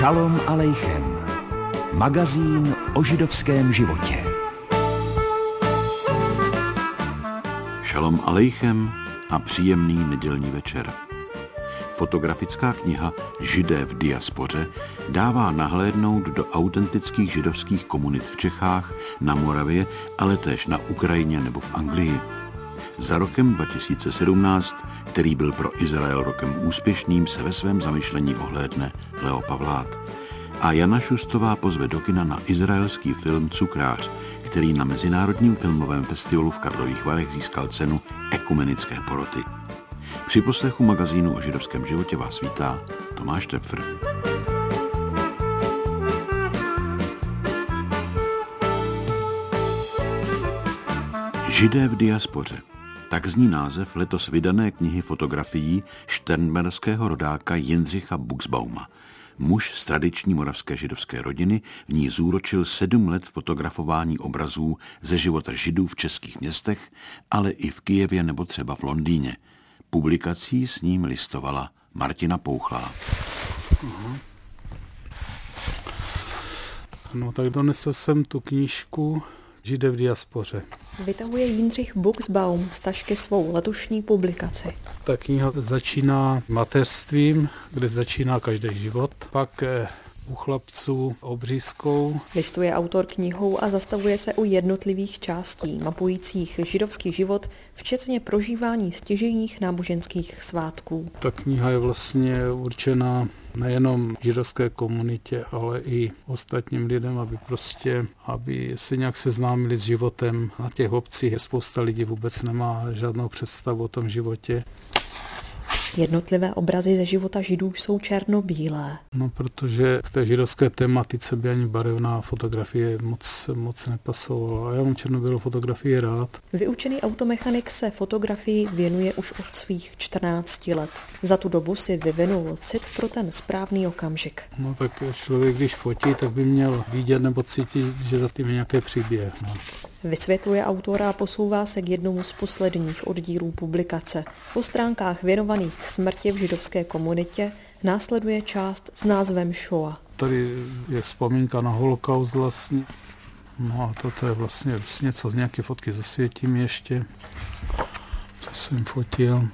Šalom alejchem. Magazín o židovském životě. Šalom alejchem a příjemný nedělní večer. Fotografická kniha Židé v diaspoře dává nahlédnout do autentických židovských komunit v Čechách, na Moravě, ale též na Ukrajině nebo v Anglii. Za rokem 2017, který byl pro Izrael rokem úspěšným, se ve svém zamyšlení ohlédne Leo Pavlát. A Jana Šustová pozve do kina na izraelský film Cukrář, který na Mezinárodním filmovém festivalu v Karlových Varech získal cenu ekumenické poroty. Při poslechu magazínu o židovském životě vás vítá Tomáš Tepfr. Židé v diaspoře. Tak zní název letos vydané knihy fotografií šternberského rodáka Jindřicha Buxbauma. Muž z tradiční moravské židovské rodiny v ní zúročil 7 let fotografování obrazů ze života Židů v českých městech, ale i v Kyjevě nebo třeba v Londýně. Publikací s ním listovala Martina Pouchlá. No tak donesl jsem tu knížku Židé v diaspoře. Vytahuje Jindřich Buxbaum z tašky svou letošní publikaci. Ta kniha začíná mateřstvím, kde začíná každý život, pak u chlapců obřízkou. Listuje autor knihou a zastavuje se u jednotlivých částí, mapujících židovský život, včetně prožívání stěžejních náboženských svátků. Ta kniha je vlastně určená nejenom židovské komunitě, ale i ostatním lidem, aby se nějak seznámili s životem na těch obcích. Spousta lidí vůbec nemá žádnou představu o tom životě. Jednotlivé obrazy ze života Židů jsou černobílé. No, protože k té židovské tematice by ani barevná fotografie moc nepasovala. A já mám černobílou fotografii rád. Vyučený automechanik se fotografii věnuje už od svých 14 let. Za tu dobu si vyvinul cit pro ten správný okamžik. No tak člověk, když fotí, tak by měl vidět nebo cítit, že za tím je nějaký příběh. No. Vysvětluje autora a posouvá se k jednomu z posledních oddílů publikace. Po stránkách věnovaných smrti v židovské komunitě následuje část s názvem Shoah. Tady je vzpomínka na holokaust vlastně. No a toto je vlastně něco z nějaké fotky zasvětím ještě. Co jsem fotil.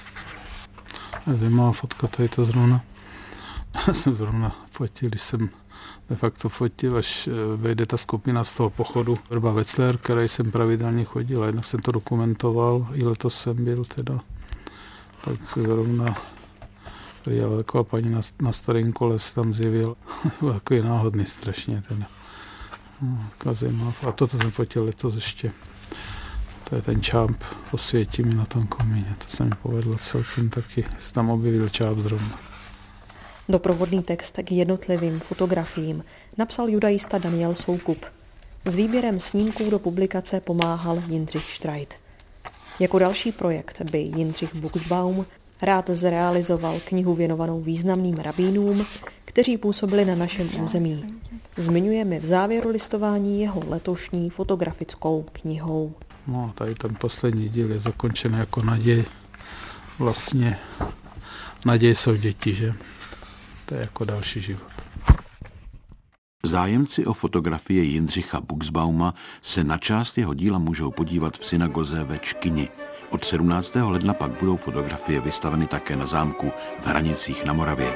Zajímavá fotka, tady to zrovna. Jsem zrovna fotil, když jsem de facto fotil, až vejde ta skupina z toho pochodu Vrba Wetzlar, který jsem pravidelně chodil, a jednak jsem to dokumentoval, i letos jsem byl teda. Tak zrovna přijela taková paní na starém kole se tam zjevil. Byl takový náhodný strašně teda. No, a toto jsem fotil letos ještě. To je ten čáp Osvětí mi na tom komíně. To se mi povedlo celkem taky. Se tam objevil čáp zrovna. Doprovodný text k jednotlivým fotografiím napsal judaista Daniel Soukup. S výběrem snímků do publikace pomáhal Jindřich Štrajt. Jako další projekt by Jindřich Buxbaum rád zrealizoval knihu věnovanou významným rabínům, kteří působili na našem území. Zmiňujeme v závěru listování jeho letošní fotografickou knihou. No, tady ten poslední díl je zakončen jako naděj. Vlastně naděj jsou děti, že? To je jako další život. Zájemci o fotografie Jindřicha Buxbauma se na část jeho díla můžou podívat v synagoze ve Čkyni. Od 17. ledna pak budou fotografie vystaveny také na zámku v Hranicích na Moravě.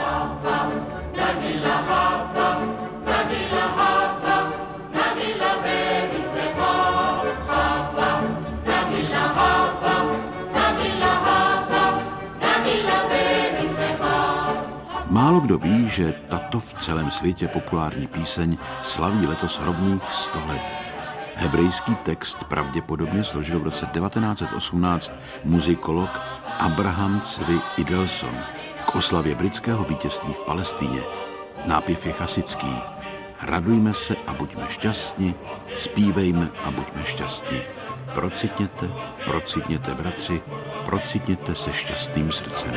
Málo kdo ví, že tato v celém světě populární píseň slaví letos rovných 100 let. Hebrejský text pravděpodobně složil v roce 1918 muzikolog Abraham Cvi Idelson k oslavě britského vítězství v Palestíně. Nápěv je chasický. Radujme se a buďme šťastní, zpívejme a buďme šťastní. Procitněte, bratři, procitněte se šťastným srdcem.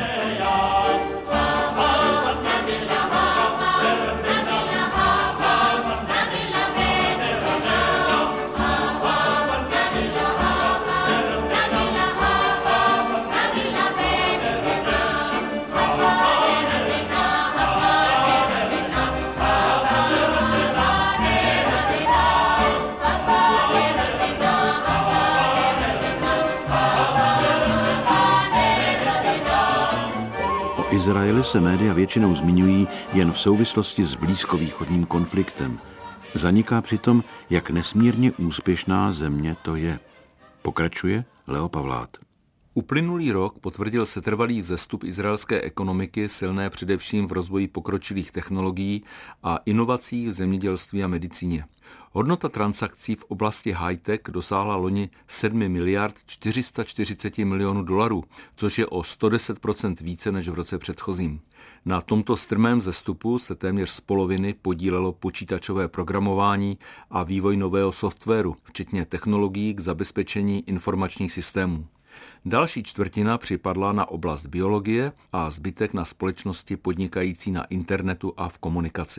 Izraeli se média většinou zmiňují jen v souvislosti s blízkovýchodním konfliktem. Zaniká přitom, jak nesmírně úspěšná země to je. Pokračuje Leo Pavlát. Uplynulý rok potvrdil setrvalý vzestup izraelské ekonomiky, silné především v rozvoji pokročilých technologií a inovacích v zemědělství a medicíně. Hodnota transakcí v oblasti high-tech dosáhla loni 7 miliard 440 milionů dolarů, což je o 110% více než v roce předchozím. Na tomto strmém vzestupu se téměř z poloviny podílelo počítačové programování a vývoj nového softwaru, včetně technologií k zabezpečení informačních systémů. Další čtvrtina připadla na oblast biologie a zbytek na společnosti podnikající na internetu a v komunikaci.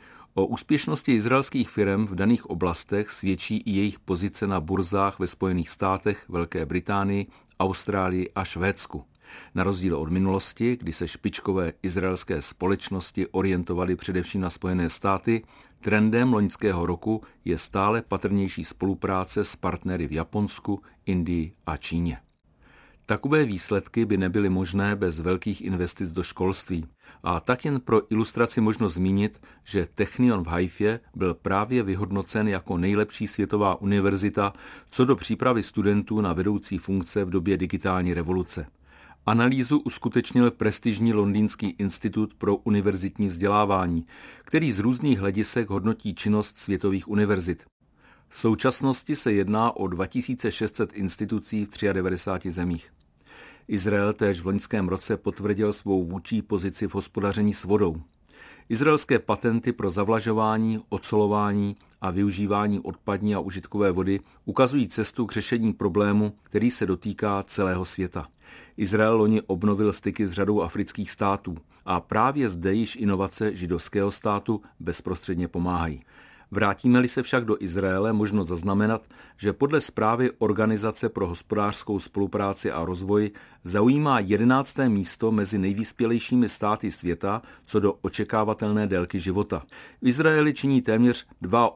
O úspěšnosti izraelských firem v daných oblastech svědčí i jejich pozice na burzách ve Spojených státech, Velké Británii, Austrálii a Švédsku. Na rozdíl od minulosti, kdy se špičkové izraelské společnosti orientovaly především na Spojené státy, trendem loňského roku je stále patrnější spolupráce s partnery v Japonsku, Indii a Číně. Takové výsledky by nebyly možné bez velkých investic do školství. A tak jen pro ilustraci možno zmínit, že Technion v Haifě byl právě vyhodnocen jako nejlepší světová univerzita co do přípravy studentů na vedoucí funkce v době digitální revoluce. Analýzu uskutečnil prestižní londýnský institut pro univerzitní vzdělávání, který z různých hledisek hodnotí činnost světových univerzit. V současnosti se jedná o 2600 institucí v 93 zemích. Izrael též v loňském roce potvrdil svou vůdčí pozici v hospodaření s vodou. Izraelské patenty pro zavlažování, ocelování a využívání odpadní a užitkové vody ukazují cestu k řešení problému, který se dotýká celého světa. Izrael loni obnovil styky s řadou afrických států a právě zde již inovace židovského státu bezprostředně pomáhají. Vrátíme-li se však do Izraele, možno zaznamenat, že podle zprávy Organizace pro hospodářskou spolupráci a rozvoj zaujímá 11. místo mezi nejvyspělejšími státy světa co do očekávatelné délky života. V Izraeli činí téměř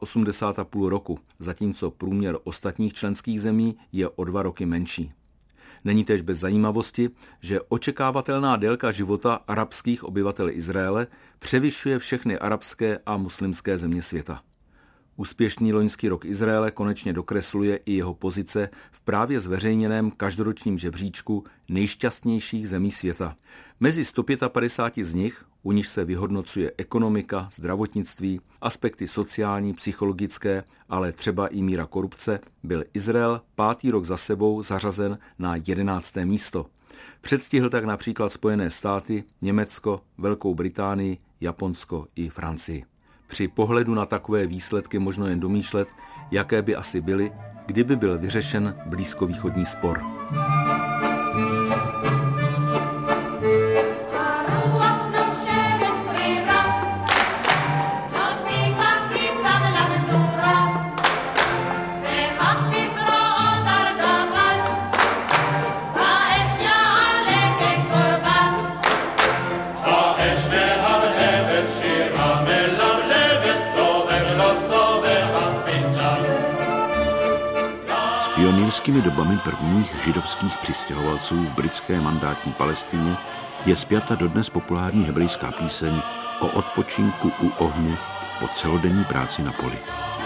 82,5 roku, zatímco průměr ostatních členských zemí je o 2 roky menší. Není též bez zajímavosti, že očekávatelná délka života arabských obyvatel Izraele převyšuje všechny arabské a muslimské země světa. Úspěšný loňský rok Izraele konečně dokresluje i jeho pozice v právě zveřejněném každoročním žebříčku nejšťastnějších zemí světa. Mezi 155 z nich, u nich se vyhodnocuje ekonomika, zdravotnictví, aspekty sociální, psychologické, ale třeba i míra korupce, byl Izrael 5. rok za sebou zařazen na 11. místo. Předstihl tak například Spojené státy, Německo, Velkou Británii, Japonsko i Francii. Při pohledu na takové výsledky možno jen domýšlet, jaké by asi byly, kdyby byl vyřešen blízkovýchodní spor. Pionýrskými dobami prvních židovských přistěhovalců v britské mandátní Palestině je spjata dodnes populární hebrejská píseň o odpočinku u ohně po celodenní práci na poli.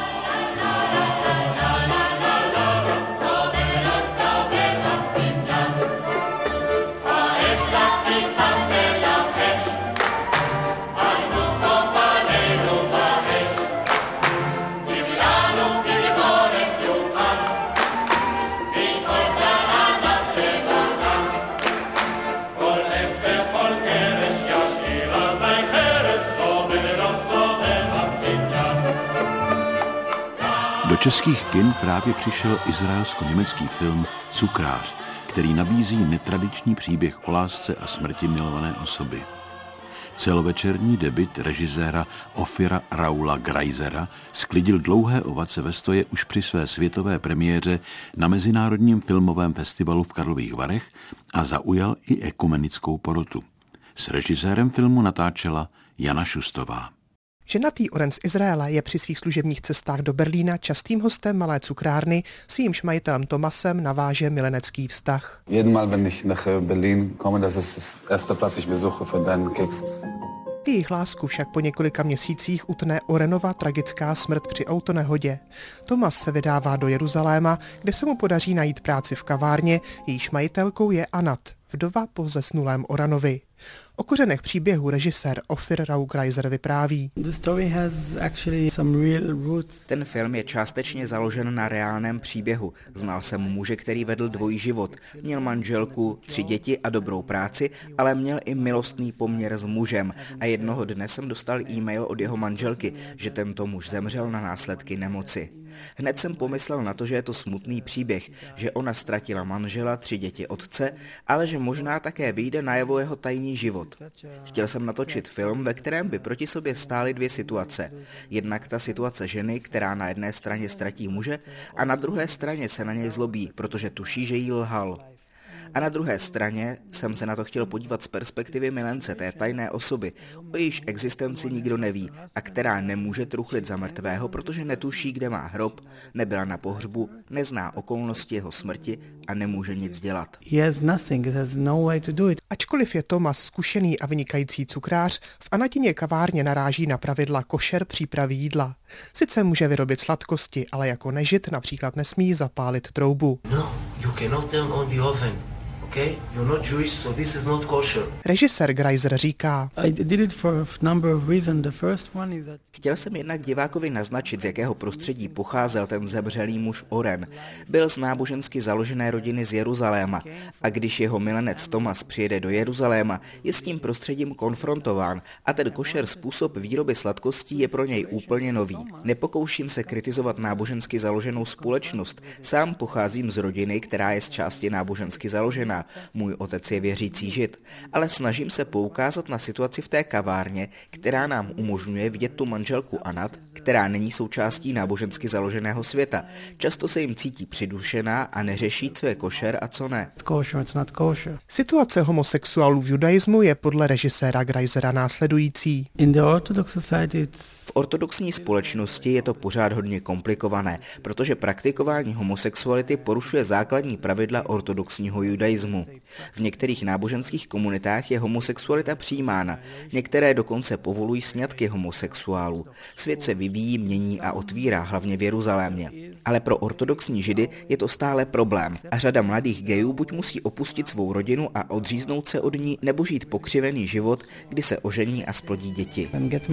Do českých kin právě přišel izraelsko-německý film Cukrář, který nabízí netradiční příběh o lásce a smrti milované osoby. Celovečerní debut režiséra Ofira Raula Greisera sklidil dlouhé ovace ve stoje už při své světové premiéře na Mezinárodním filmovém festivalu v Karlových Varech a zaujal i ekumenickou porotu. S režisérem filmu natáčela Jana Šustová. Ženatý Oren z Izraele je při svých služebních cestách do Berlína častým hostem malé cukrárny, s jejímž majitelem Tomasem naváže milenecký vztah. Jedmal, wenn ich nach Berlin komme, das ist erster Platz, ich besuche für deinen Keks. Jejich lásku však po několika měsících utne Orenova tragická smrt při autonehodě. Tomas se vydává do Jeruzaléma, kde se mu podaří najít práci v kavárně, jejíž majitelkou je Anat, vdova po zesnulém Oranovi. O kořenech příběhu režisér Ofir Raugreiser vypráví. Ten film je částečně založen na reálném příběhu. Znal jsem muže, který vedl dvojí život. Měl manželku, 3 děti a dobrou práci, ale měl i milostný poměr s mužem. A jednoho dne jsem dostal e-mail od jeho manželky, že tento muž zemřel na následky nemoci. Hned jsem pomyslel na to, že je to smutný příběh, že ona ztratila manžela, 3 děti otce, ale že možná také vyjde najevo jeho tajný život. Chtěl jsem natočit film, ve kterém by proti sobě stály 2 situace. Jednak ta situace ženy, která na jedné straně ztratí muže a na druhé straně se na něj zlobí, protože tuší, že jí lhal. A na druhé straně jsem se na to chtěl podívat z perspektivy milence, té tajné osoby, o jejíž existenci nikdo neví a která nemůže truchlit za mrtvého, protože netuší, kde má hrob, nebyla na pohřbu, nezná okolnosti jeho smrti a nemůže nic dělat. Ačkoliv je Tomas zkušený a vynikající cukrář, v Anatině kavárně naráží na pravidla košer přípravy jídla. Sice může vyrobit sladkosti, ale jako nežid například nesmí zapálit troubu. No, you cannot turn on the oven. Okay? You're not Jewish, so this is not kosher. Režisér Greiser říká: Chtěl jsem jednak divákovi naznačit, z jakého prostředí pocházel ten zemřelý muž Oren. Byl z nábožensky založené rodiny z Jeruzaléma a když jeho milenec Tomas přijede do Jeruzaléma, je s tím prostředím konfrontován a ten košer způsob výroby sladkostí je pro něj úplně nový. Nepokouším se kritizovat nábožensky založenou společnost. Sám pocházím z rodiny, která je z části nábožensky založená. Můj otec je věřící žid, ale snažím se poukázat na situaci v té kavárně, která nám umožňuje vidět tu manželku Anat, která není součástí nábožensky založeného světa. Často se jim cítí přidušená a neřeší, co je košer a co ne. Situace homosexuálů v judaismu je podle režiséra Greisera následující. V ortodoxní společnosti je to pořád hodně komplikované, protože praktikování homosexuality porušuje základní pravidla ortodoxního judaismu. V některých náboženských komunitách je homosexualita přijímána, některé dokonce povolují sňatky homosexuálů. Svět se vyvíjí, mění a otvírá, hlavně v Jeruzalémě. Ale pro ortodoxní židy je to stále problém a řada mladých gejů buď musí opustit svou rodinu a odříznout se od ní, nebo žít pokřivený život, kdy se ožení a splodí děti.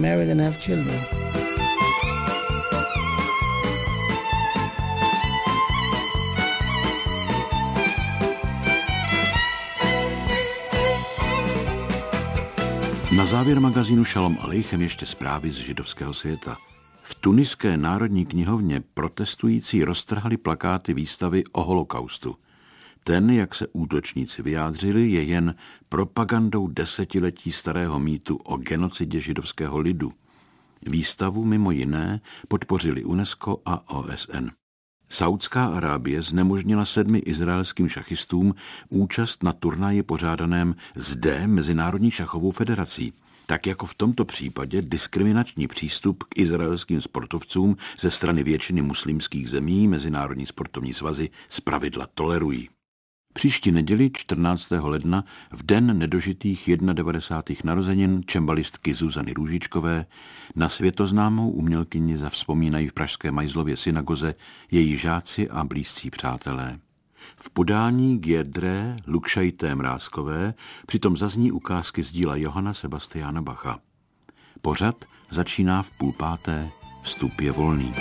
Na závěr magazínu Šalom Aleichem ještě zprávy z židovského světa. V tuniské národní knihovně protestující roztrhali plakáty výstavy o holokaustu. Ten, jak se útočníci vyjádřili, je jen propagandou desetiletí starého mýtu o genocidě židovského lidu. Výstavu mimo jiné podpořili UNESCO a OSN. Saudská Arábie znemožnila 7 izraelským šachistům účast na turnaji pořádaném zde Mezinárodní šachovou federací. Tak jako v tomto případě diskriminační přístup k izraelským sportovcům ze strany většiny muslimských zemí Mezinárodní sportovní svazy zpravidla tolerují. Příští neděli 14. ledna, v den nedožitých 91. narozenin čembalistky Zuzany Růžičkové, na světoznámou umělkyni zavzpomínají v pražské Majzlově synagoze její žáci a blízcí přátelé. V podání Giedre Lukšajté Mrázkové přitom zazní ukázky z díla Johana Sebastiana Bacha. Pořad začíná v 4:30, vstup je volný.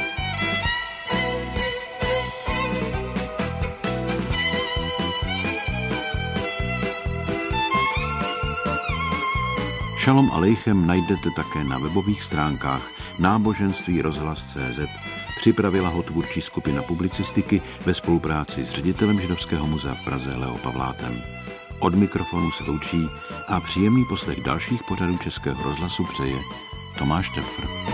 Šalom Aleichem najdete také na webových stránkách náboženství rozhlas.cz. Připravila ho tvůrčí skupina publicistiky ve spolupráci s ředitelem Židovského muzea v Praze Leo Pavlátem. Od mikrofonu se loučí a příjemný poslech dalších pořadů Českého rozhlasu přeje Tomáš Tepfr.